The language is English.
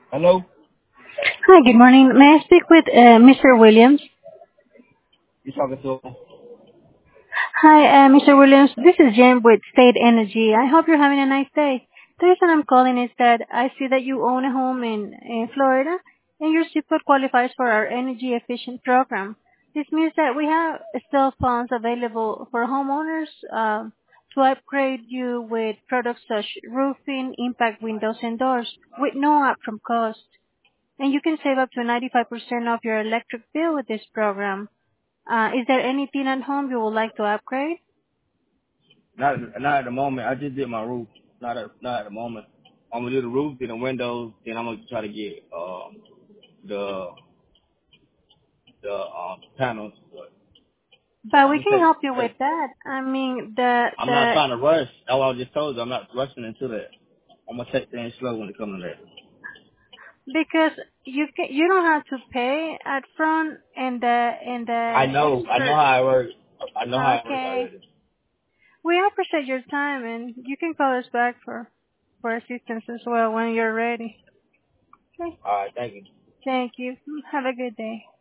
Hello? Hi, good morning. May I speak with Mr. Williams? You talking to him? Hi, Mr. Williams. This is Jim with State Energy. I hope you're having a nice day. The reason I'm calling is that I see that you own a home in Florida, and your zip code qualifies for our energy efficient program. This means that we have still funds available for homeowners to upgrade you with products such roofing, impact windows, and doors with no upfront cost. And you can save up to 95% of your electric bill with this program. Is there anything at home you would like to upgrade? Not at the moment. I just did my roof. Not at the moment. I'm gonna do the roof, then the windows, then I'm gonna try to get the panels. But But I'm we gonna can help you with take. that. I mean, the I'm not the trying to rush. That's what I just told you. I'm not rushing into that. I'm gonna take things slow when it comes to that. because you don't have to pay up front, and the I know expert. how it works. I know how it works Okay, already. we appreciate your time, and you can call us back for assistance as well when you're ready. Okay, All right, thank you. thank you. Have a good day.